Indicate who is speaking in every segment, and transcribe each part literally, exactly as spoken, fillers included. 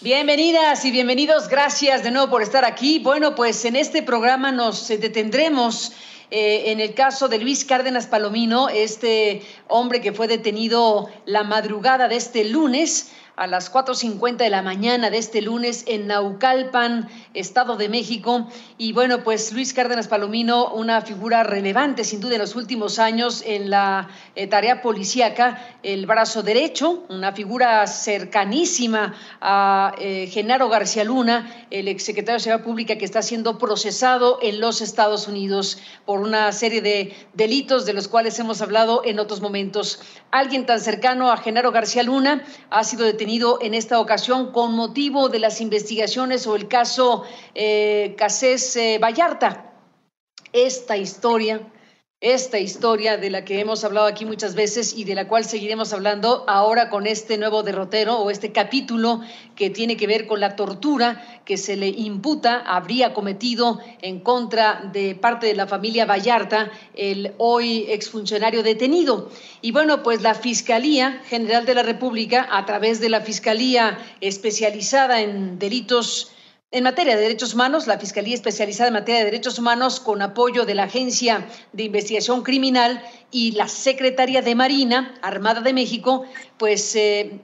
Speaker 1: Bienvenidas y bienvenidos, gracias de nuevo por estar aquí. Bueno, pues en este programa nos detendremos eh, en el caso de Luis Cárdenas Palomino, este hombre que fue detenido la madrugada de este lunes, a las cuatro cincuenta de la mañana de este lunes en Naucalpan, Estado de México. Y bueno, pues Luis Cárdenas Palomino, una figura relevante sin duda en los últimos años en la eh, tarea policíaca, el brazo derecho, una figura cercanísima a eh, Genaro García Luna, el exsecretario de Seguridad Pública que está siendo procesado en los Estados Unidos por una serie de delitos de los cuales hemos hablado en otros momentos. Alguien tan cercano a Genaro García Luna ha sido detenido en esta ocasión con motivo de las investigaciones o el caso eh, Cassés eh, Vallarta. Esta historia, esta historia de la que hemos hablado aquí muchas veces y de la cual seguiremos hablando ahora con este nuevo derrotero o este capítulo que tiene que ver con la tortura que se le imputa, habría cometido en contra de parte de la familia Vallarta, el hoy exfuncionario detenido. Y bueno, pues la Fiscalía General de la República, a través de la Fiscalía especializada en delitos en materia de derechos humanos, la Fiscalía Especializada en Materia de Derechos Humanos, con apoyo de la Agencia de Investigación Criminal y la Secretaría de Marina Armada de México, pues eh,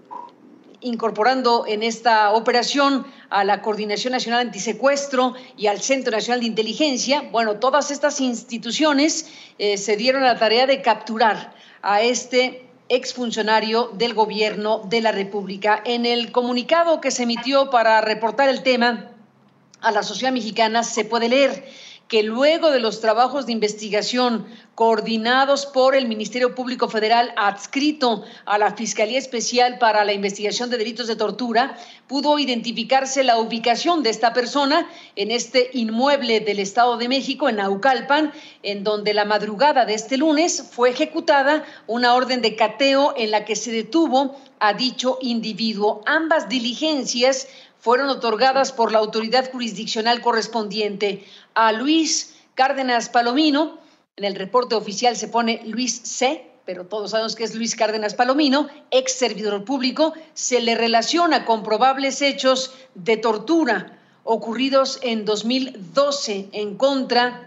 Speaker 1: incorporando en esta operación a la Coordinación Nacional Antisecuestro y al Centro Nacional de Inteligencia. Bueno, todas estas instituciones eh, se dieron a la tarea de capturar a este exfuncionario del gobierno de la República. En el comunicado que se emitió para reportar el tema a la sociedad mexicana se puede leer que luego de los trabajos de investigación coordinados por el Ministerio Público Federal adscrito a la Fiscalía Especial para la Investigación de Delitos de Tortura, pudo identificarse la ubicación de esta persona en este inmueble del Estado de México, en Naucalpan, en donde la madrugada de este lunes fue ejecutada una orden de cateo en la que se detuvo a dicho individuo. Ambas diligencias fueron otorgadas por la autoridad jurisdiccional correspondiente a Luis Cárdenas Palomino. En el reporte oficial se pone Luis C., pero todos sabemos que es Luis Cárdenas Palomino, ex servidor público. Se le relaciona con probables hechos de tortura ocurridos en dos mil doce en contra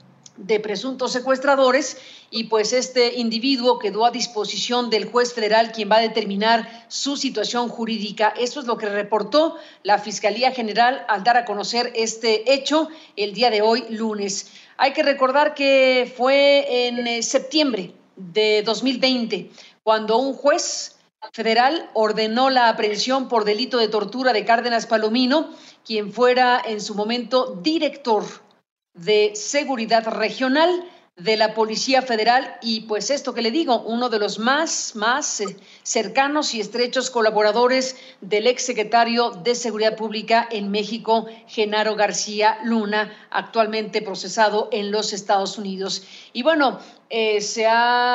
Speaker 1: de presuntos secuestradores, y pues este individuo quedó a disposición del juez federal, quien va a determinar su situación jurídica. Eso es lo que reportó la Fiscalía General al dar a conocer este hecho el día de hoy, lunes. Hay que recordar que fue en septiembre de dos mil veinte cuando un juez federal ordenó la aprehensión por delito de tortura de Cárdenas Palomino, quien fuera en su momento director de Seguridad Regional de la Policía Federal, y pues esto que le digo, uno de los más, más eh, cercanos y estrechos colaboradores del exsecretario de Seguridad Pública en México, Genaro García Luna, actualmente procesado en los Estados Unidos. Y bueno, eh, se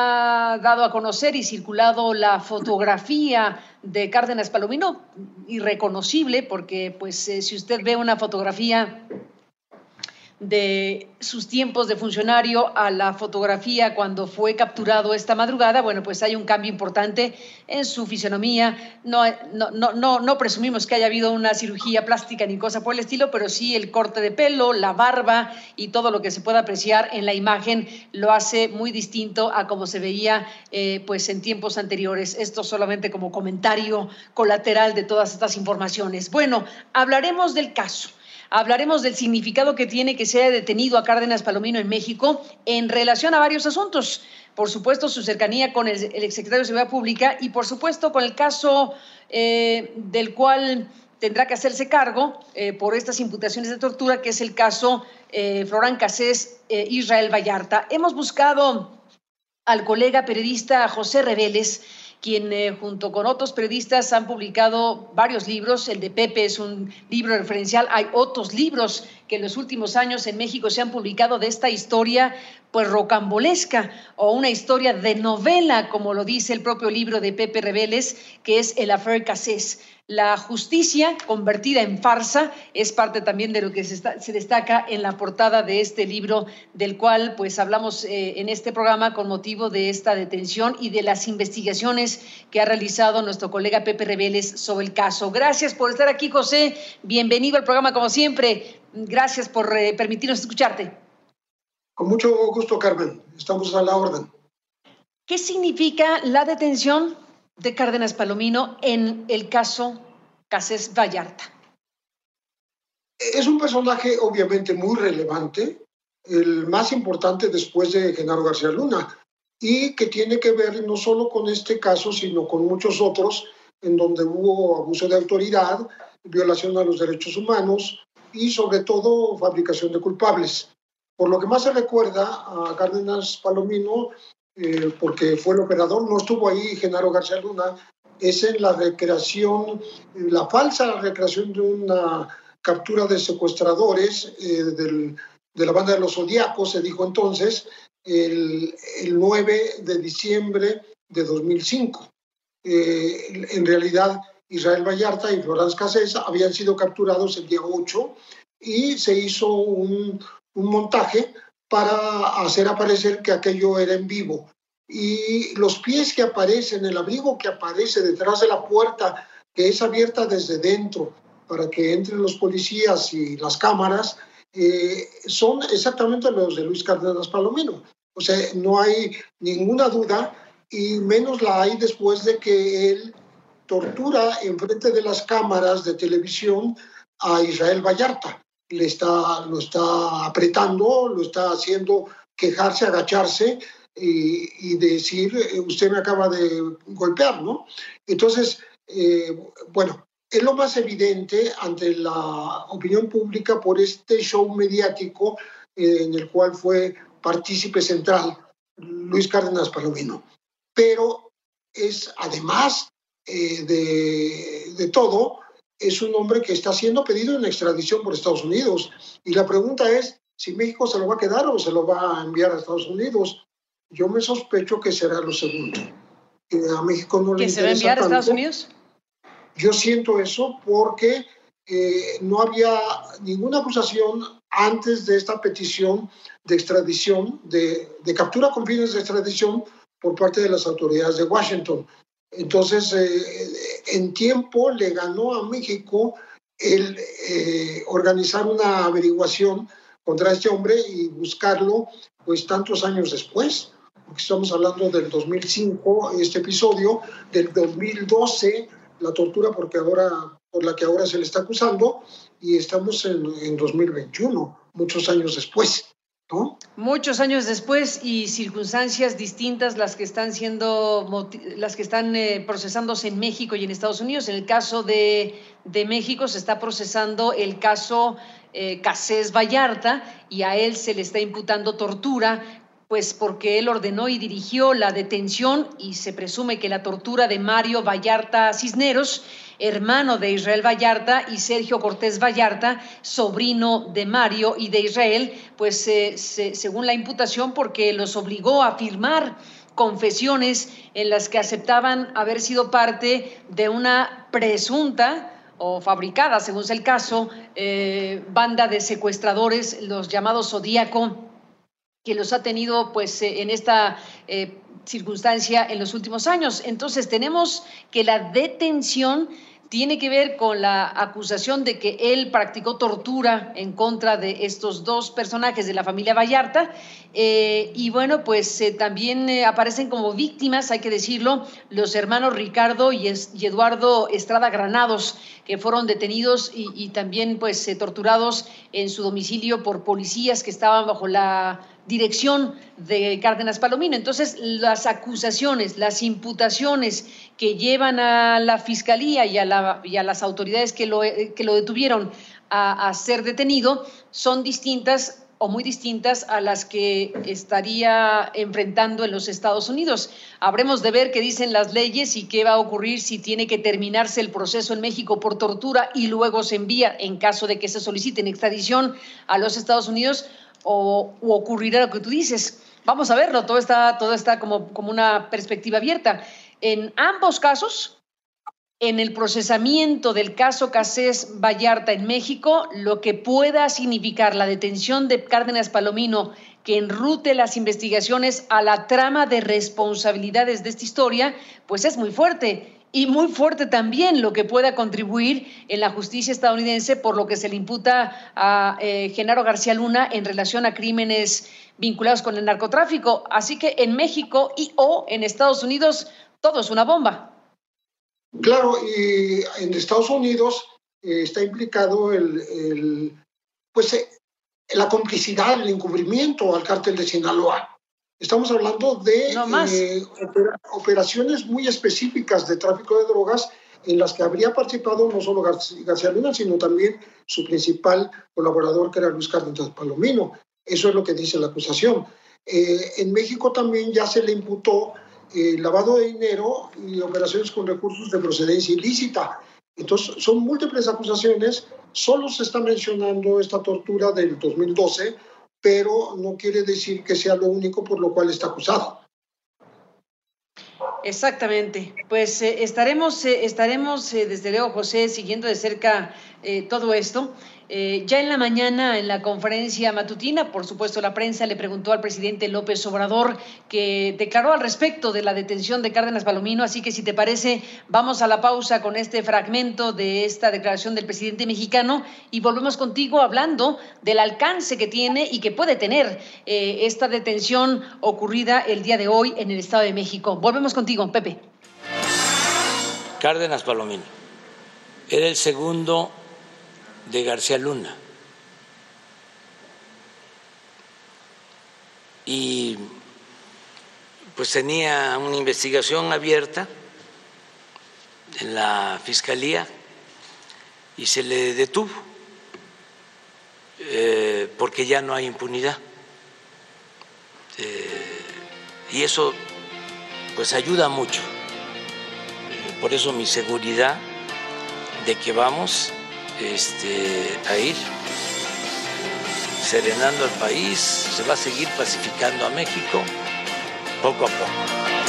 Speaker 1: ha dado a conocer y circulado la fotografía de Cárdenas Palomino, irreconocible, porque pues eh, si usted ve una fotografía de sus tiempos de funcionario a la fotografía cuando fue capturado esta madrugada, bueno, pues hay un cambio importante en su fisonomía. No, no, no, no, no presumimos que haya habido una cirugía plástica ni cosa por el estilo, pero sí el corte de pelo, la barba y todo lo que se pueda apreciar en la imagen lo hace muy distinto a como se veía eh, pues en tiempos anteriores. Esto solamente como comentario colateral de todas estas informaciones. Bueno, hablaremos del caso. Hablaremos del significado que tiene que se haya detenido a Cárdenas Palomino en México en relación a varios asuntos. Por supuesto, su cercanía con el, el exsecretario de Seguridad Pública y, por supuesto, con el caso eh, del cual tendrá que hacerse cargo eh, por estas imputaciones de tortura, que es el caso eh, Florán Cassés eh, Israel Vallarta. Hemos buscado al colega periodista José Reveles, quien eh, junto con otros periodistas han publicado varios libros. El de Pepe es un libro referencial. Hay otros libros que en los últimos años en México se han publicado de esta historia pues rocambolesca o una historia de novela, como lo dice el propio libro de Pepe Rebeles, que es El Affaire Cassés. La justicia convertida en farsa es parte también de lo que se, está, se destaca en la portada de este libro, del cual pues hablamos eh, en este programa con motivo de esta detención y de las investigaciones que ha realizado nuestro colega Pepe Rebeles sobre el caso. Gracias por estar aquí, José. Bienvenido al programa como siempre. Gracias por eh, permitirnos escucharte.
Speaker 2: Con mucho gusto, Carmen. Estamos a la orden.
Speaker 1: ¿Qué significa la detención de Cárdenas Palomino en el caso Cassés Vallarta?
Speaker 2: Es un personaje obviamente muy relevante, el más importante después de Genaro García Luna, y que tiene que ver no solo con este caso, sino con muchos otros en donde hubo abuso de autoridad, violación a los derechos humanos y sobre todo fabricación de culpables. Por lo que más se recuerda a Cárdenas Palomino, eh, porque fue el operador, no estuvo ahí Genaro García Luna, es en la recreación, la falsa recreación de una captura de secuestradores eh, del, de la banda de los Zodíacos, se dijo entonces, el, el nueve de diciembre de dos mil cinco. Eh, en realidad, Israel Vallarta y Florence Cassés habían sido capturados el día ocho y se hizo un, un montaje para hacer aparecer que aquello era en vivo. Y los pies que aparecen, el abrigo que aparece detrás de la puerta, que es abierta desde dentro para que entren los policías y las cámaras, eh, son exactamente los de Luis Cárdenas Palomino. O sea, no hay ninguna duda, y menos la hay después de que él tortura enfrente de las cámaras de televisión a Israel Vallarta. Le está, lo está apretando, lo está haciendo quejarse, agacharse y, y decir, usted me acaba de golpear, ¿no? Entonces, eh, bueno, es lo más evidente ante la opinión pública por este show mediático eh, en el cual fue partícipe central Luis Cárdenas Palomino. Pero es, además eh, de, de todo, es un hombre que está siendo pedido en extradición por Estados Unidos. Y la pregunta es si México se lo va a quedar o se lo va a enviar a Estados Unidos. Yo me sospecho que será lo segundo. Que a México no le interesa.
Speaker 1: ¿Que se va a enviar a
Speaker 2: tanto.
Speaker 1: Estados Unidos?
Speaker 2: Yo siento eso porque eh, no había ninguna acusación antes de esta petición de extradición, de, de captura con fines de extradición por parte de las autoridades de Washington. Entonces, eh, en tiempo le ganó a México el eh, organizar una averiguación contra este hombre y buscarlo pues tantos años después, porque estamos hablando del dos mil cinco, este episodio, del dos mil doce, la tortura porque ahora, por la que ahora se le está acusando, y estamos en, en dos mil veintiuno, muchos años después, ¿no?
Speaker 1: Muchos años después y circunstancias distintas las que están siendo, las que están eh, procesándose en México y en Estados Unidos. En el caso de, de México se está procesando el caso eh, Cassés Vallarta y a él se le está imputando tortura, pues porque él ordenó y dirigió la detención y se presume que la tortura de Mario Vallarta Cisneros, hermano de Israel Vallarta, y Sergio Cortés Vallarta, sobrino de Mario y de Israel, pues eh, se, según la imputación, porque los obligó a firmar confesiones en las que aceptaban haber sido parte de una presunta o fabricada, según sea el caso, eh, banda de secuestradores, los llamados Zodíaco, que los ha tenido pues eh, en esta eh, circunstancia en los últimos años. Entonces tenemos que la detención tiene que ver con la acusación de que él practicó tortura en contra de estos dos personajes de la familia Vallarta, eh, y bueno, pues eh, también eh, aparecen como víctimas, hay que decirlo, los hermanos Ricardo y, es, y Eduardo Estrada Granados, que fueron detenidos y, y también pues eh, torturados en su domicilio por policías que estaban bajo la dirección de Cárdenas Palomino. Entonces, las acusaciones, las imputaciones que llevan a la Fiscalía y a, la, y a las autoridades que lo, que lo detuvieron a, a ser detenido son distintas o muy distintas a las que estaría enfrentando en los Estados Unidos. Habremos de ver qué dicen las leyes y qué va a ocurrir si tiene que terminarse el proceso en México por tortura y luego se envía, en caso de que se solicite en extradición a los Estados Unidos, o, o ocurrirá lo que tú dices. Vamos a verlo, todo está, todo está como, como una perspectiva abierta. En ambos casos, en el procesamiento del caso Cassés Vallarta en México, lo que pueda significar la detención de Cárdenas Palomino, que enrute las investigaciones a la trama de responsabilidades de esta historia, pues es muy fuerte. Y muy fuerte también lo que pueda contribuir en la justicia estadounidense por lo que se le imputa a eh, Genaro García Luna en relación a crímenes vinculados con el narcotráfico. Así que en México y o en Estados Unidos todo es una bomba.
Speaker 2: Claro, y en Estados Unidos eh, está implicado el, el, pues, eh, la complicidad, el encubrimiento al cártel de Sinaloa. Estamos hablando de
Speaker 1: no
Speaker 2: eh, opera, operaciones muy específicas de tráfico de drogas en las que habría participado no solo García, García Luna, sino también su principal colaborador, que era Luis Cárdenas Palomino. Eso es lo que dice la acusación. Eh, en México también ya se le imputó Eh, lavado de dinero y operaciones con recursos de procedencia ilícita. Entonces, son múltiples acusaciones. Solo se está mencionando esta tortura del dos mil doce, pero no quiere decir que sea lo único por lo cual está acusado.
Speaker 1: Exactamente. Pues eh, estaremos, eh, estaremos eh, desde luego, José, siguiendo de cerca eh, todo esto. Eh, ya en la mañana, en la conferencia matutina, por supuesto, la prensa le preguntó al presidente López Obrador, que declaró al respecto de la detención de Cárdenas Palomino. Así que, si te parece, vamos a la pausa con este fragmento de esta declaración del presidente mexicano y volvemos contigo hablando del alcance que tiene y que puede tener eh, esta detención ocurrida el día de hoy en el Estado de México. Volvemos contigo, Pepe.
Speaker 3: Cárdenas Palomino era el segundo de García Luna y pues tenía una investigación abierta en la Fiscalía y se le detuvo eh, porque ya no hay impunidad eh, y eso pues ayuda mucho. Por eso mi seguridad de que vamos Este, a ir serenando al país, se va a seguir pacificando a México poco a poco.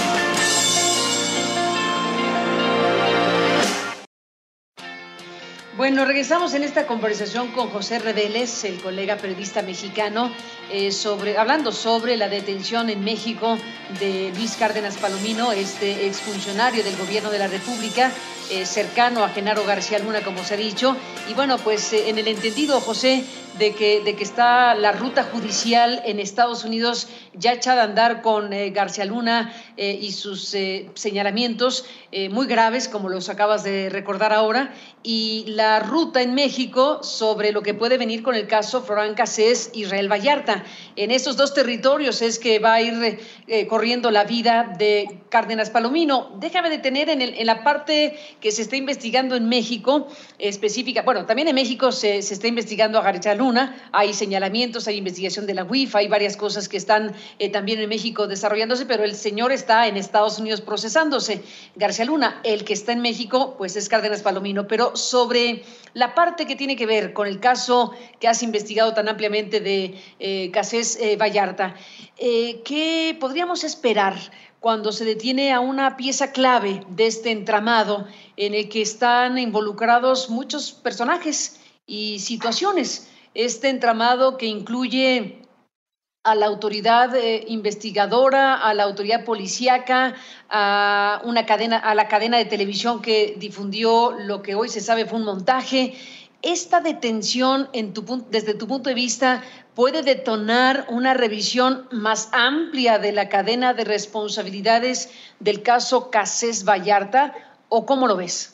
Speaker 1: Bueno, regresamos en esta conversación con José Reveles, el colega periodista mexicano, eh, sobre, hablando sobre la detención en México de Luis Cárdenas Palomino, este exfuncionario del gobierno de la República, eh, cercano a Genaro García Luna, como se ha dicho. Y bueno, pues eh, en el entendido, José, de que, de que está la ruta judicial en Estados Unidos ya echada a andar con eh, García Luna eh, y sus eh, señalamientos eh, muy graves, como los acabas de recordar ahora, y la ruta en México sobre lo que puede venir con el caso Florán Cassés, Israel Vallarta. En estos dos territorios es que va a ir eh, corriendo la vida de Cárdenas Palomino. Déjame detener en, el, en la parte que se está investigando en México, específica. Bueno, también en México se, se está investigando a García Luna, hay señalamientos, hay investigación de la U I F, hay varias cosas que están eh, también en México desarrollándose, pero el señor está en Estados Unidos procesándose. García Luna, el que está en México, pues es Cárdenas Palomino. Pero sobre la parte que tiene que ver con el caso que has investigado tan ampliamente de eh, Cassés eh, Vallarta, eh, ¿qué podríamos esperar cuando se detiene a una pieza clave de este entramado en el que están involucrados muchos personajes y situaciones? Este entramado que incluye a la autoridad eh, investigadora, a la autoridad policíaca, a una cadena, a la cadena de televisión que difundió lo que hoy se sabe fue un montaje. ¿Esta detención, en tu, desde tu punto de vista, puede detonar una revisión más amplia de la cadena de responsabilidades del caso Cassés Vallarta, o cómo lo ves?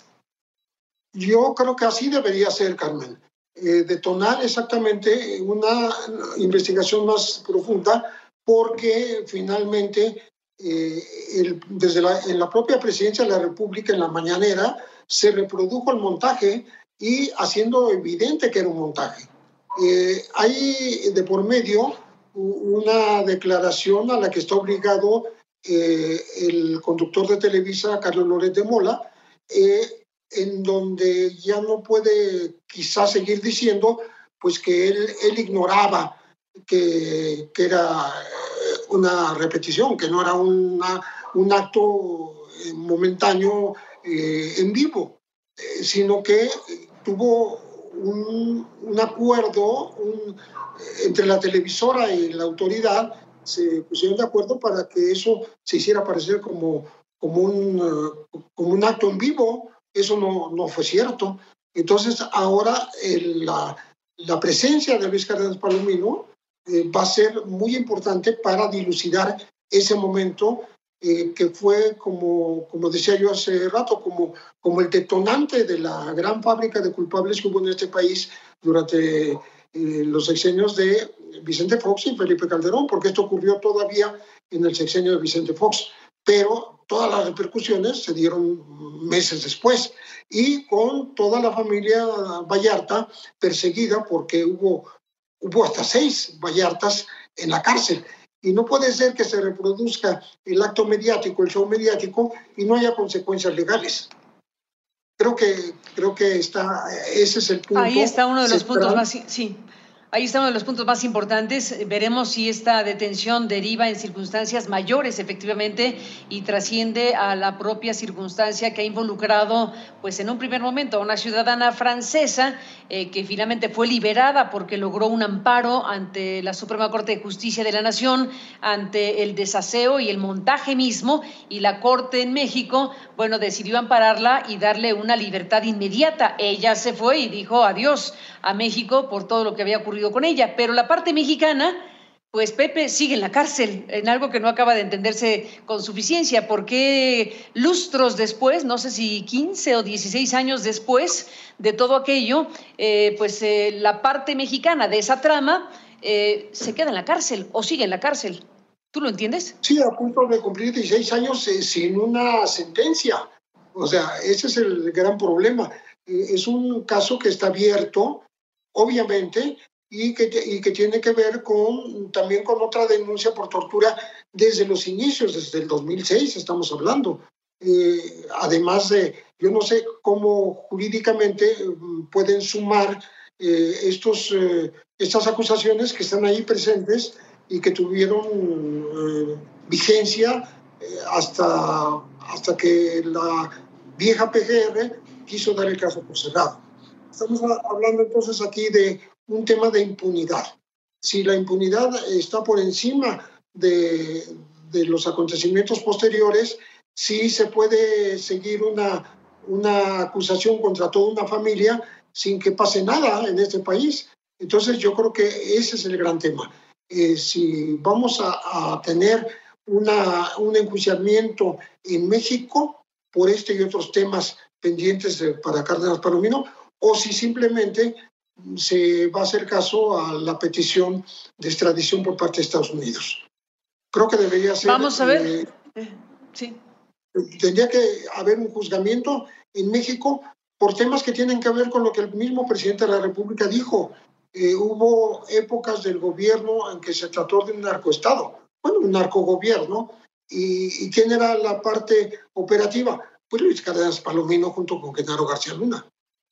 Speaker 2: Yo creo que así debería ser, Carmen. Eh, detonar exactamente una investigación más profunda, porque finalmente eh, el, desde la, en la propia presidencia de la República, en la mañanera, se reprodujo el montaje y haciendo evidente que era un montaje. Eh, hay de por medio una declaración a la que está obligado eh, el conductor de Televisa, Carlos Loret de Mola, eh, en donde ya no puede quizás seguir diciendo pues que él, él ignoraba que, que era una repetición, que no era una, un acto momentáneo eh, en vivo, eh, sino que tuvo un, un acuerdo un, entre la televisora y la autoridad, se pusieron de acuerdo para que eso se hiciera parecer como, como, un, como un acto en vivo. Eso no, no fue cierto. Entonces ahora el, la, la presencia de Luis Cárdenas Palomino eh, va a ser muy importante para dilucidar ese momento eh, que fue, como, como decía yo hace rato, como, como el detonante de la gran fábrica de culpables que hubo en este país durante eh, los sexenios de Vicente Fox y Felipe Calderón, porque esto ocurrió todavía en el sexenio de Vicente Fox, pero todas las repercusiones se dieron meses después y con toda la familia Vallarta perseguida, porque hubo, hubo hasta seis Vallartas en la cárcel. Y no puede ser que se reproduzca el acto mediático, el show mediático, y no haya consecuencias legales. Creo que, creo que está, ese es el punto.
Speaker 1: Ahí está uno de los central. puntos más... Sí. Ahí está uno de los puntos más importantes. Veremos si esta detención deriva en circunstancias mayores, efectivamente, y trasciende a la propia circunstancia que ha involucrado, pues en un primer momento, a una ciudadana francesa eh, que finalmente fue liberada porque logró un amparo ante la Suprema Corte de Justicia de la Nación, ante el desaseo y el montaje mismo, y la Corte en México, bueno, decidió ampararla y darle una libertad inmediata. Ella se fue y dijo adiós a México por todo lo que había ocurrido con ella, pero la parte mexicana, pues Pepe sigue en la cárcel, en algo que no acaba de entenderse con suficiencia. ¿Por qué lustros después, no sé si quince o dieciséis años después de todo aquello, eh, pues eh, la parte mexicana de esa trama eh, se queda en la cárcel o sigue en la cárcel? ¿Tú lo entiendes?
Speaker 2: Sí, a punto de cumplir dieciséis años eh, sin una sentencia. O sea, ese es el gran problema. Eh, es un caso que está abierto, obviamente, y que, y que tiene que ver con, también con otra denuncia por tortura desde los inicios, desde el dos mil seis estamos hablando. Eh, además de, yo no sé cómo jurídicamente pueden sumar eh, estos, eh, estas acusaciones que están ahí presentes y que tuvieron eh, vigencia eh, hasta, hasta que la vieja P G R quiso dar el caso por cerrado. Estamos hablando entonces aquí de un tema de impunidad. Si la impunidad está por encima de, de los acontecimientos posteriores, sí se puede seguir una, una acusación contra toda una familia sin que pase nada en este país. Entonces yo creo que ese es el gran tema. Eh, si vamos a, a tener una, un enjuiciamiento en México por este y otros temas pendientes de, para Cárdenas Palomino, o si simplemente se va a hacer caso a la petición de extradición por parte de Estados Unidos. Creo que debería ser...
Speaker 1: Vamos a ver. Eh, eh, sí.
Speaker 2: Tendría que haber un juzgamiento en México por temas que tienen que ver con lo que el mismo presidente de la República dijo. Eh, hubo épocas del gobierno en que se trató de un narcoestado, bueno, un narcogobierno. ¿Y, y quién era la parte operativa? Pues Luis Cárdenas Palomino junto con Genaro García Luna.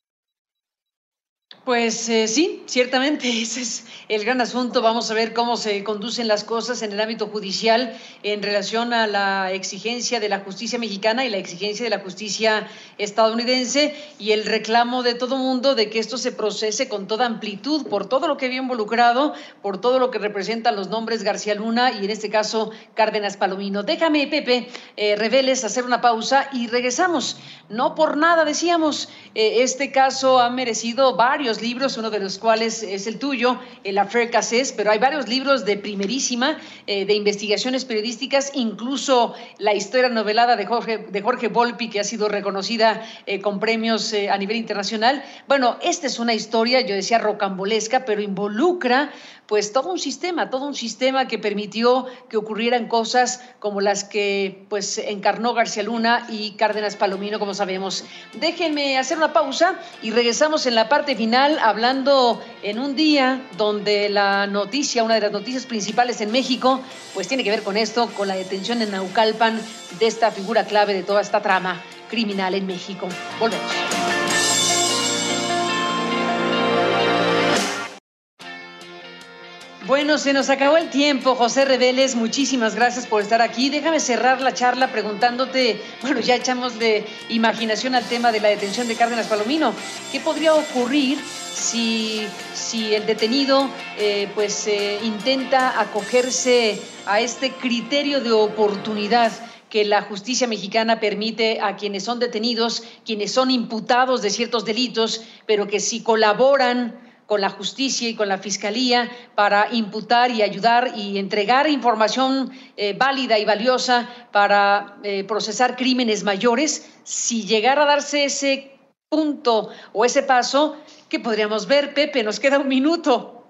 Speaker 1: Pues eh, sí, ciertamente ese es el gran asunto. Vamos a ver cómo se conducen las cosas en el ámbito judicial en relación a la exigencia de la justicia mexicana y la exigencia de la justicia estadounidense y el reclamo de todo mundo de que esto se procese con toda amplitud por todo lo que había involucrado, por todo lo que representan los nombres García Luna y en este caso Cárdenas Palomino. Déjame, Pepe, eh, Reveles, hacer una pausa y regresamos. No por nada decíamos, eh, este caso ha merecido varios libros, uno de los cuales es el tuyo, el Affair Cassés, pero hay varios libros de primerísima, eh, de investigaciones periodísticas, incluso la historia novelada de Jorge, de Jorge Volpi, que ha sido reconocida eh, con premios eh, a nivel internacional. Bueno, esta es una historia, yo decía rocambolesca, pero involucra pues todo un sistema, todo un sistema que permitió que ocurrieran cosas como las que pues encarnó García Luna y Cárdenas Palomino, como sabemos. Déjenme hacer una pausa y regresamos en la parte final criminal, hablando en un día donde la noticia, una de las noticias principales en México, pues tiene que ver con esto, con la detención en Naucalpan de esta figura clave de toda esta trama criminal en México. Volvemos. Bueno, se nos acabó el tiempo, José Reveles, muchísimas gracias por estar aquí. Déjame cerrar la charla preguntándote, bueno, ya echamos de imaginación al tema de la detención de Cárdenas Palomino. ¿Qué podría ocurrir si, si el detenido eh, pues eh, intenta acogerse a este criterio de oportunidad que la justicia mexicana permite a quienes son detenidos, quienes son imputados de ciertos delitos, pero que si colaboran con la justicia y con la fiscalía para imputar y ayudar y entregar información eh, válida y valiosa para eh, procesar crímenes mayores, si llegara a darse ese punto o ese paso, ¿qué podríamos ver, Pepe? Nos queda un minuto.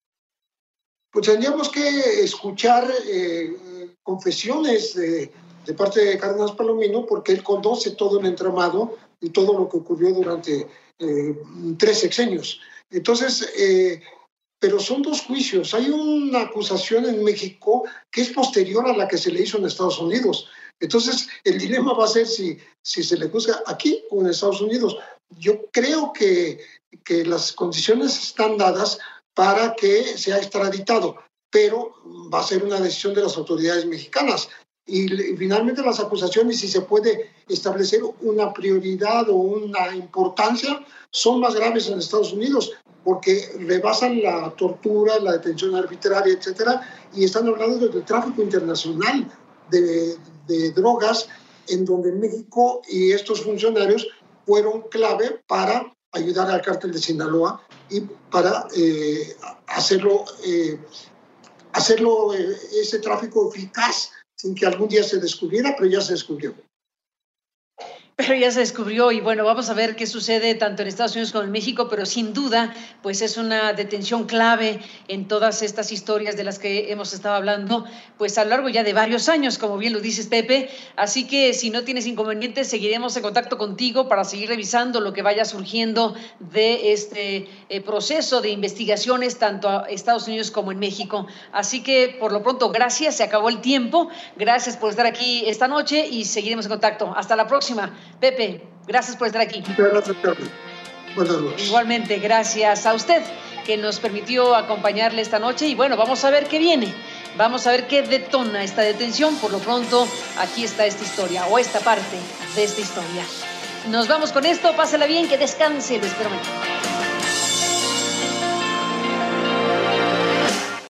Speaker 2: Pues tendríamos que escuchar eh, confesiones de, de parte de Cárdenas Palomino, porque él conoce todo el entramado y todo lo que ocurrió durante eh, tres sexenios. Entonces, eh, pero son dos juicios. Hay una acusación en México que es posterior a la que se le hizo en Estados Unidos. Entonces, el dilema va a ser si, si se le juzga aquí o en Estados Unidos. Yo creo que, que las condiciones están dadas para que sea extraditado, pero va a ser una decisión de las autoridades mexicanas. Y, y finalmente las acusaciones, si se puede establecer una prioridad o una importancia, son más graves en Estados Unidos, porque rebasan la tortura, la detención arbitraria, etcétera, y están hablando del tráfico internacional de, de drogas, en donde México y estos funcionarios fueron clave para ayudar al cártel de Sinaloa y para eh, hacerlo, eh, hacerlo eh, ese tráfico eficaz sin que algún día se descubriera, pero ya se descubrió.
Speaker 1: Pero ya se descubrió y bueno, vamos a ver qué sucede tanto en Estados Unidos como en México, pero sin duda, pues es una detención clave en todas estas historias de las que hemos estado hablando, pues a lo largo ya de varios años, como bien lo dices, Pepe. Así que si no tienes inconvenientes, seguiremos en contacto contigo para seguir revisando lo que vaya surgiendo de este eh, proceso de investigaciones tanto a Estados Unidos como en México. Así que por lo pronto, gracias, se acabó el tiempo. Gracias por estar aquí esta noche y seguiremos en contacto. Hasta la próxima. Pepe, gracias por estar aquí.
Speaker 2: Muchas gracias, Carmen. Buenas noches.
Speaker 1: Igualmente, gracias a usted que nos permitió acompañarle esta noche y bueno, vamos a ver qué viene. Vamos a ver qué detona esta detención. Por lo pronto, aquí está esta historia o esta parte de esta historia. Nos vamos con esto, pásela bien, que descanse, lo espero mañana.